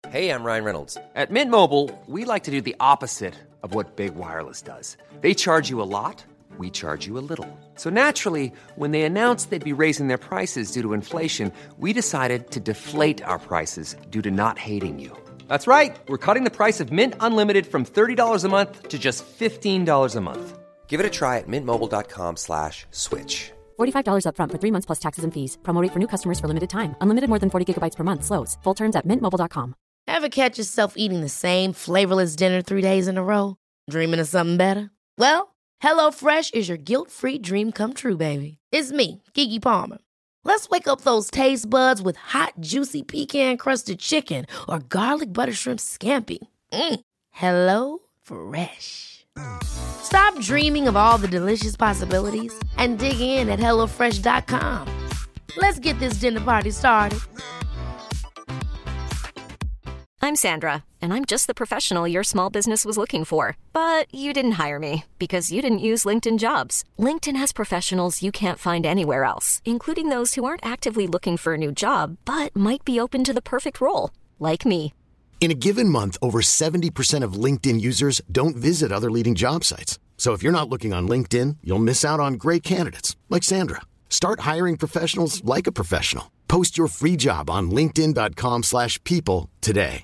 Hey, I'm Ryan Reynolds. At Mint Mobile, we like to do the opposite of what Big Wireless does. They charge you a lot, we charge you a little. So naturally, when they announced they'd be raising their prices due to inflation, we decided to deflate our prices due to not hating you. That's right. We're cutting the price of Mint Unlimited from $30 a month to just $15 a month. Give it a try at mintmobile.com/switch. $45 up front for 3 months plus taxes and fees. Promo rate for new customers for limited time. Unlimited more than 40 gigabytes per month slows. Full terms at mintmobile.com. Ever catch yourself eating the same flavorless dinner 3 days in a row? Dreaming of something better? Well, HelloFresh is your guilt-free dream come true, baby. It's me, Keke Palmer. Let's wake up those taste buds with hot, juicy pecan-crusted chicken or garlic butter shrimp scampi. HelloFresh. Stop dreaming of all the delicious possibilities and dig in at HelloFresh.com. Let's get this dinner party started. I'm Sandra, and I'm just the professional your small business was looking for. But you didn't hire me because you didn't use LinkedIn Jobs. LinkedIn has professionals you can't find anywhere else, including those who aren't actively looking for a new job, but might be open to the perfect role, like me. In a given month, over 70% of LinkedIn users don't visit other leading job sites. So if you're not looking on LinkedIn, you'll miss out on great candidates like Sandra. Start hiring professionals like a professional. Post your free job on linkedin.com/people today.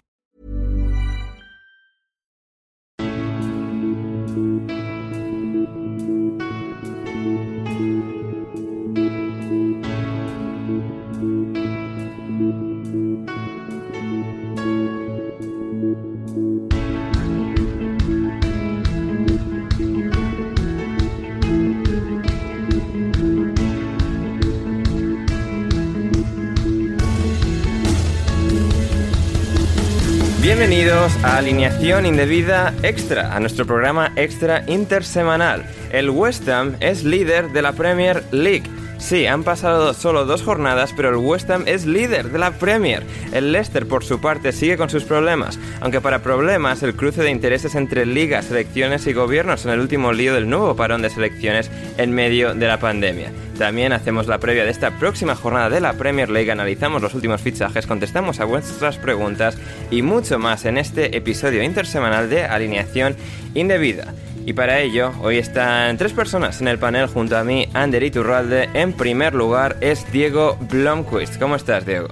Bienvenidos a Alineación Indebida Extra, a nuestro programa extra intersemanal. El West Ham es líder de la Premier League. Sí, han pasado solo 2 jornadas, pero el West Ham es líder de la Premier. El Leicester, por su parte, sigue con sus problemas, aunque para problemas el cruce de intereses entre ligas, selecciones y gobiernos en el último lío del nuevo parón de selecciones en medio de la pandemia. También hacemos la previa de esta próxima jornada de la Premier League, analizamos los últimos fichajes, contestamos a vuestras preguntas y mucho más en este episodio intersemanal de Alineación Indebida. Y para ello, hoy están 3 personas en el panel junto a mí, Ander Iturralde. En primer lugar es Diego Blomqvist. ¿Cómo estás, Diego?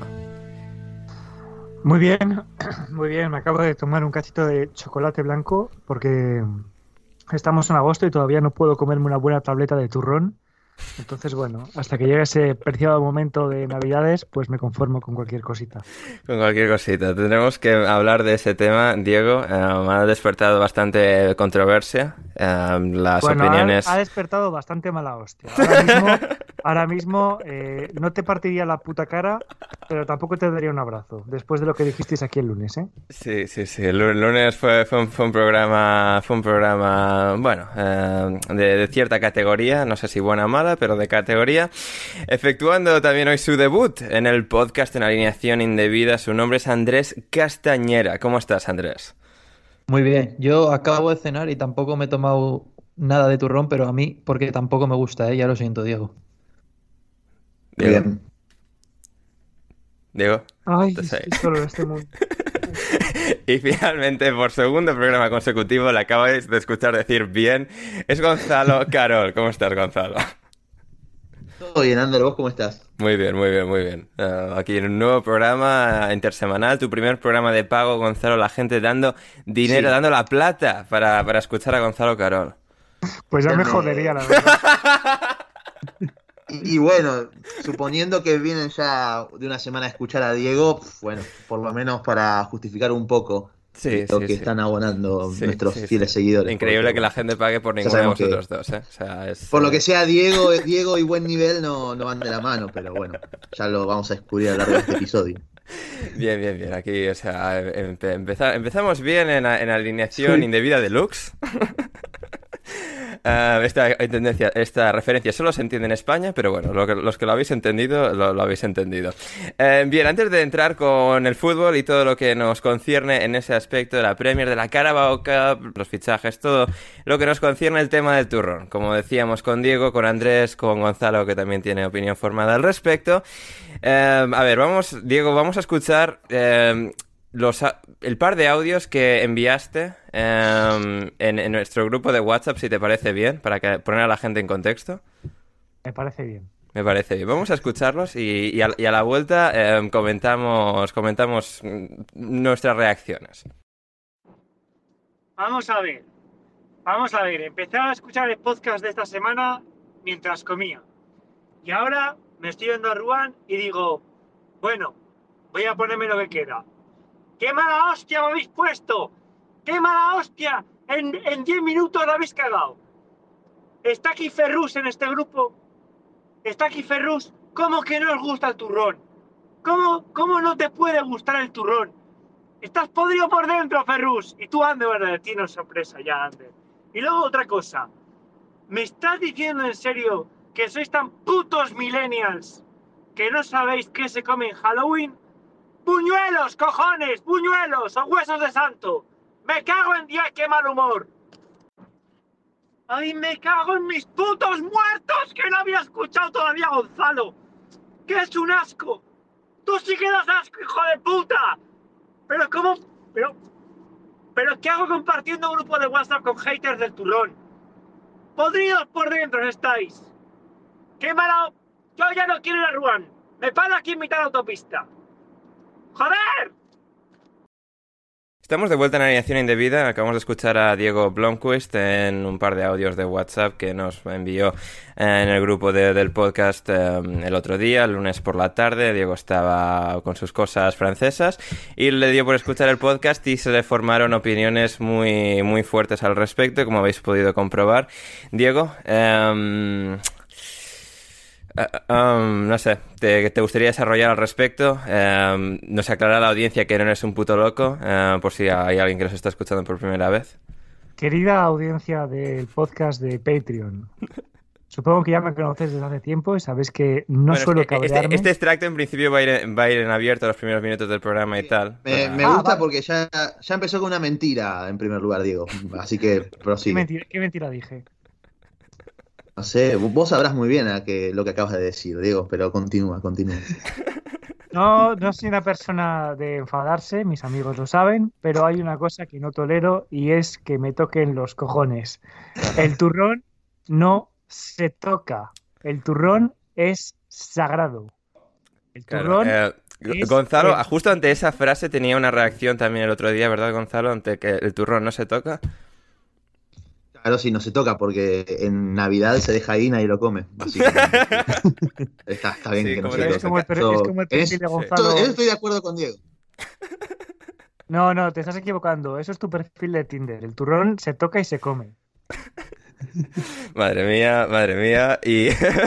Muy bien, muy bien. Me acabo de tomar un cachito de chocolate blanco porque estamos en agosto y todavía no puedo comerme una buena tableta de turrón. Entonces, bueno, hasta que llegue ese preciado momento de Navidades, pues me conformo con cualquier cosita. Con cualquier cosita. Tendremos que hablar de ese tema, Diego. Me ha despertado bastante controversia. Las opiniones... Ha despertado bastante mala hostia. Ahora mismo no te partiría la puta cara, pero tampoco te daría un abrazo, después de lo que dijisteis aquí el lunes, ¿eh? Sí. El lunes fue un programa, bueno, de cierta categoría, no sé si buena o mala, pero de categoría. Efectuando también hoy su debut en el podcast en Alineación Indebida. Su nombre es Andrés Castañera. ¿Cómo estás, Andrés? Muy bien. Yo acabo de cenar y tampoco me he tomado nada de turrón, pero a mí, porque tampoco me gusta, ¿eh? Ya lo siento, Diego. Bien. Diego. Ay, solo en este mundo. Y finalmente, por segundo programa consecutivo, le acabáis de escuchar decir bien, es Gonzalo Carol. ¿Cómo estás, Gonzalo? Todo bien, Ander, ¿vos cómo estás? Muy bien. Aquí en un nuevo programa intersemanal, tu primer programa de pago, Gonzalo, la gente dando dinero, dando la plata para escuchar a Gonzalo Carol. Pues ya me jodería, la verdad. Y bueno, suponiendo que vienen ya de una semana a escuchar a Diego, bueno, por lo menos para justificar un poco lo que están abonando nuestros fieles seguidores. Increíble que la gente pague por ninguno de vosotros dos, ¿eh? O sea, por lo que sea, Diego y buen nivel no van de la mano, pero bueno, ya lo vamos a descubrir a lo largo de este episodio. Bien. Aquí, o sea, empezamos bien en Alineación Indebida Deluxe. Esta referencia solo se entiende en España, pero bueno, los que lo habéis entendido, lo habéis entendido. Bien, antes de entrar con el fútbol y todo lo que nos concierne en ese aspecto de la Premier, de la Carabao Cup, los fichajes, todo lo que nos concierne el tema del turrón. Como decíamos con Diego, con Andrés, con Gonzalo, que también tiene opinión formada al respecto. A ver, Diego, vamos a escuchar el par de audios que enviaste en nuestro grupo de WhatsApp, si te parece bien, para poner a la gente en contexto. Me parece bien. Me parece bien. Vamos a escucharlos y a la vuelta comentamos nuestras reacciones. Vamos a ver. Empecé a escuchar el podcast de esta semana mientras comía. Y ahora me estoy viendo a Ruan y digo, bueno, voy a ponerme lo que queda. ¡Qué mala hostia me habéis puesto! ¡Qué mala hostia! En 10 minutos lo habéis cagado. Está aquí Ferrus en este grupo. Está aquí Ferrus. ¿Cómo que no os gusta el turrón? ¿Cómo no te puede gustar el turrón? Estás podrido por dentro, Ferrus. Y tú, Ander, tienes sorpresa ya, Ander. Y luego otra cosa. ¿Me estás diciendo en serio que sois tan putos millennials que no sabéis qué se come en Halloween? ¡Buñuelos, cojones! ¡Buñuelos! ¡O huesos de santo! ¡Me cago en Dios, qué mal humor! ¡Ay, me cago en mis putos muertos! ¡Que no había escuchado todavía a Gonzalo! ¡Que es un asco! ¡Tú sí que das asco, hijo de puta! ¿Pero cómo? ¿Pero qué hago compartiendo un grupo de WhatsApp con haters del turrón? ¡Podridos por dentro estáis! ¡Qué malo! Yo ya no quiero ir a Ruan. Me paro aquí en mitad de la autopista. ¡Joder! Estamos de vuelta en Alineación Indebida. Acabamos de escuchar a Diego Blomqvist en un par de audios de WhatsApp que nos envió en el grupo del podcast el otro día, el lunes por la tarde. Diego estaba con sus cosas francesas y le dio por escuchar el podcast y se le formaron opiniones muy, muy fuertes al respecto, como habéis podido comprobar. Diego, no sé, ¿te gustaría desarrollar al respecto? Nos aclara a la audiencia que no eres un puto loco, por si hay alguien que nos está escuchando por primera vez. Querida audiencia del podcast de Patreon, supongo que ya me conoces desde hace tiempo y sabéis que no suelo cabrearme. Este extracto en principio va a ir en abierto los primeros minutos del programa y tal. Me gusta porque ya empezó con una mentira en primer lugar, Diego. Así que prosigue. ¿Qué mentira dije? No sé, vos sabrás muy bien lo que acabas de decir, Diego, pero continúa. No soy una persona de enfadarse, mis amigos lo saben, pero hay una cosa que no tolero y es que me toquen los cojones. El turrón no se toca. El turrón es sagrado. El turrón... Gonzalo, justo ante esa frase tenía una reacción también el otro día, ¿verdad, Gonzalo? Ante que el turrón no se toca. Claro, sí, no se toca, porque en Navidad se deja ahí y nadie lo come, básicamente. Está bien sí, que no se toque. Es como el perfil de Gonzalo. Estoy de acuerdo con Diego. No, te estás equivocando. Eso es tu perfil de Tinder. El turrón se toca y se come. Madre mía. Y...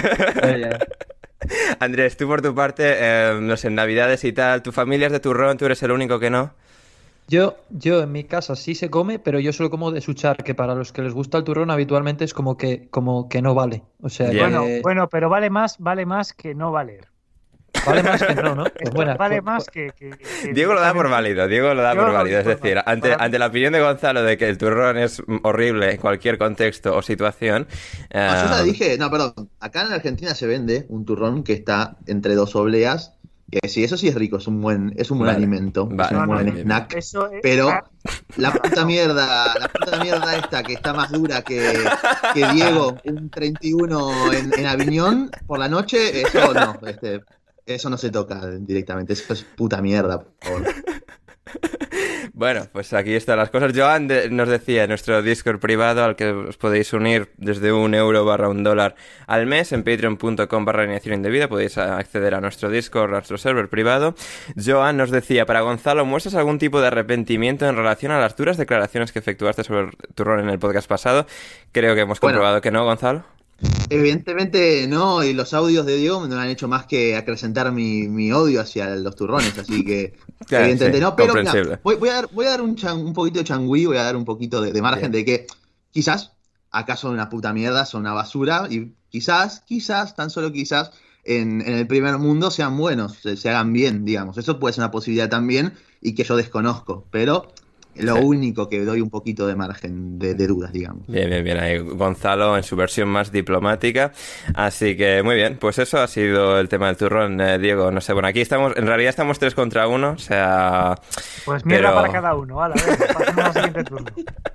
Andrés, tú por tu parte, no sé, en Navidades y tal, tu familia es de turrón, tú eres el único que no. Yo en mi casa sí se come, pero yo solo como de suchar, que para los que les gusta el turrón habitualmente es como que no vale. O sea, bueno, pero vale más que no valer. Vale más que no, ¿no? Pues vale más que Diego lo da por válido, es decir, ante la opinión de Gonzalo de que el turrón es horrible en cualquier contexto o situación... Yo ya dije, perdón, acá en Argentina se vende un turrón que está entre dos obleas. Sí, eso sí es rico, es un buen alimento, es un buen snack, pero la puta mierda esta que está más dura que Diego, un 31 en Aviñón por la noche, eso no se toca directamente, eso es puta mierda, por favor. Bueno, pues aquí están las cosas. Joan nos decía en nuestro Discord privado al que os podéis unir desde €1 al mes en patreon.com/alineación indebida. Podéis acceder a nuestro Discord, a nuestro server privado. Joan nos decía, para Gonzalo, ¿muestras algún tipo de arrepentimiento en relación a las duras declaraciones que efectuaste sobre el turrón en el podcast pasado? Creo que hemos comprobado que no, Gonzalo. Evidentemente no, y los audios de Diego no han hecho más que acrecentar mi odio hacia los turrones, así que claro, evidentemente no, pero mira, voy a dar un poquito de changüí, voy a dar un poquito de margen de que quizás acá son una puta mierda, son una basura, y quizás, tan solo quizás, en el primer mundo sean buenos, se hagan bien, digamos, eso puede ser una posibilidad también, y que yo desconozco, pero Lo único que doy un poquito de margen de dudas, digamos. Bien. Ahí Gonzalo en su versión más diplomática. Así que muy bien, pues eso ha sido el tema del turrón, Diego. No sé, bueno, aquí en realidad estamos 3 contra 1, o sea... Pues mierda para cada uno, vale, pasemos al siguiente turno.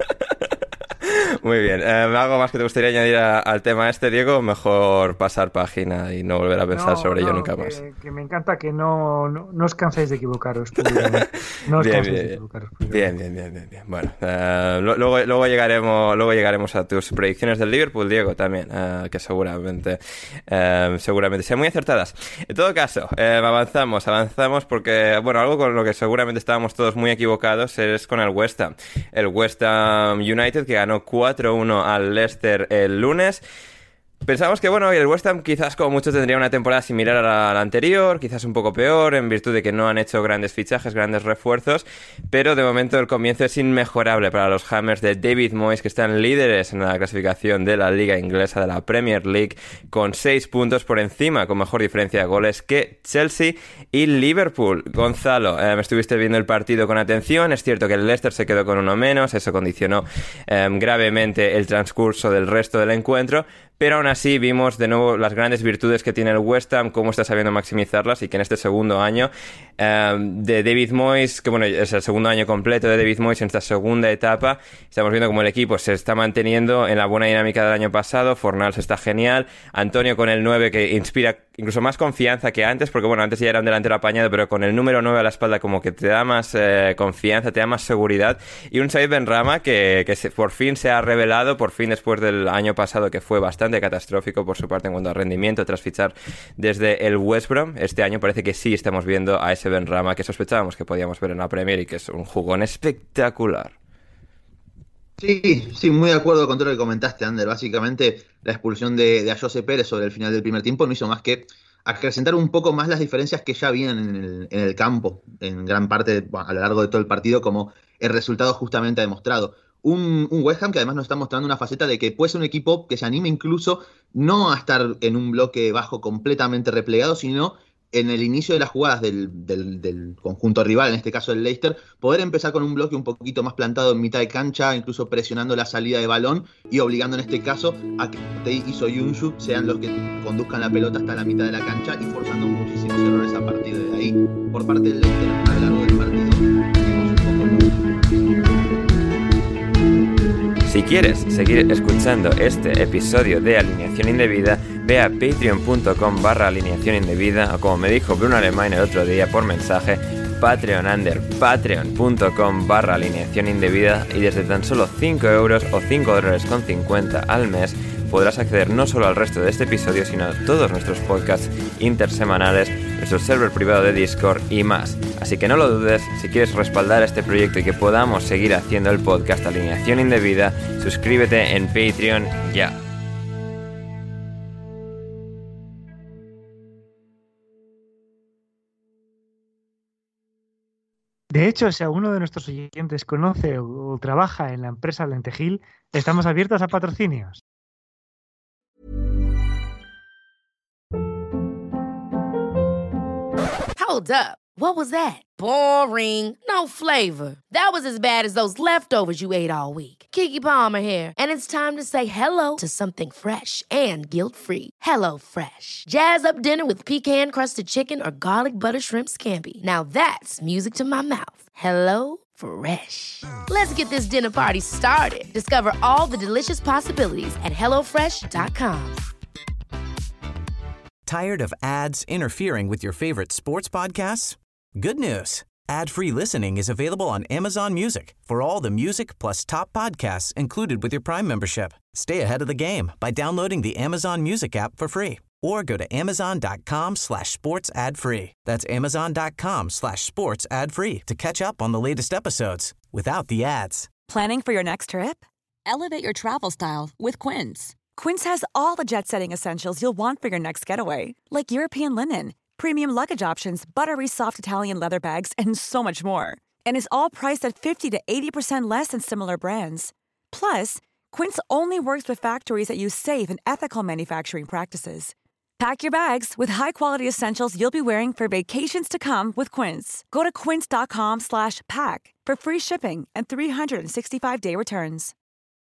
Muy bien. ¿Algo más que te gustaría añadir al tema Diego? Mejor pasar página y no volver a pensar sobre ello nunca más. Que me encanta que no os canséis de equivocaros. Bien. Bueno, luego llegaremos a tus predicciones del Liverpool, Diego, también, que seguramente sean muy acertadas. En todo caso, avanzamos porque, bueno, algo con lo que seguramente estábamos todos muy equivocados es con el West Ham. El West Ham United, que ganó 4-1 al Leicester el lunes. Pensamos que, bueno, el West Ham quizás como mucho tendría una temporada similar a la anterior, quizás un poco peor, en virtud de que no han hecho grandes fichajes, grandes refuerzos, pero de momento el comienzo es inmejorable para los Hammers de David Moyes, que están líderes en la clasificación de la Liga Inglesa de la Premier League, con 6 puntos por encima, con mejor diferencia de goles que Chelsea y Liverpool. Gonzalo, me estuviste viendo el partido con atención, es cierto que el Leicester se quedó con uno menos, eso condicionó gravemente el transcurso del resto del encuentro, pero aún así vimos de nuevo las grandes virtudes que tiene el West Ham, cómo está sabiendo maximizarlas, y que en este segundo año de David Moyes, que bueno, es el segundo año completo de David Moyes en esta segunda etapa, estamos viendo cómo el equipo se está manteniendo en la buena dinámica del año pasado. Fornals está genial, Antonio con el 9 que inspira incluso más confianza que antes, porque bueno, antes ya era un delantero apañado, pero con el número 9 a la espalda como que te da más confianza, te da más seguridad, y un Said Benrahma que por fin se ha revelado, por fin después del año pasado que fue bastante catastrófico por su parte en cuanto a rendimiento tras fichar desde el West Brom. Este año parece que sí estamos viendo a ese Benrahma que sospechábamos que podíamos ver en la Premier y que es un jugón espectacular. Sí, muy de acuerdo con todo lo que comentaste, Ander. Básicamente la expulsión de José Pérez sobre el final del primer tiempo no hizo más que acrecentar un poco más las diferencias que ya habían en el campo, en gran parte a lo largo de todo el partido, como el resultado justamente ha demostrado. Un West Ham que además nos está mostrando una faceta de que puede ser un equipo que se anime incluso no a estar en un bloque bajo completamente replegado, sino en el inicio de las jugadas del conjunto rival, en este caso el Leicester, poder empezar con un bloque un poquito más plantado en mitad de cancha, incluso presionando la salida de balón y obligando en este caso a que Tei y Soyuncu sean los que conduzcan la pelota hasta la mitad de la cancha y forzando muchísimos errores a partir de ahí. Por parte del Leicester, a lo largo del partido, Si quieres seguir escuchando este episodio de Alineación Indebida, ve a patreon.com/alineación indebida, o como me dijo Bruno Alemán el otro día por mensaje, patreon.com/alineación indebida, y desde tan solo 5 euros o $5.50 al mes podrás acceder no solo al resto de este episodio, sino a todos nuestros podcasts intersemanales, nuestro server privado de Discord y más. Así que no lo dudes, si quieres respaldar este proyecto y que podamos seguir haciendo el podcast Alineación Indebida, suscríbete en Patreon ya. De hecho, si alguno de nuestros oyentes conoce o trabaja en la empresa Lentejil, estamos abiertos a patrocinios. Hold up. What was that? Boring. No flavor. That was as bad as those leftovers you ate all week. Keke Palmer here, and it's time to say hello to something fresh and guilt-free. Hello Fresh. Jazz up dinner with pecan-crusted chicken or garlic butter shrimp scampi. Now that's music to my mouth. Hello Fresh. Let's get this dinner party started. Discover all the delicious possibilities at HelloFresh.com. Tired of ads interfering with your favorite sports podcasts? Good news. Ad-free listening is available on Amazon Music for all the music plus top podcasts included with your Prime membership. Stay ahead of the game by downloading the Amazon Music app for free or go to amazon.com/sports ad free. That's amazon.com/sports ad free to catch up on the latest episodes without the ads. Planning for your next trip? Elevate your travel style with Quince. Quince has all the jet-setting essentials you'll want for your next getaway, like European linen, premium luggage options, buttery soft Italian leather bags, and so much more. And is all priced at 50 to 80% less than similar brands. Plus, Quince only works with factories that use safe and ethical manufacturing practices. Pack your bags with high-quality essentials you'll be wearing for vacations to come with Quince. Go to quince.com/pack for free shipping and 365-day returns.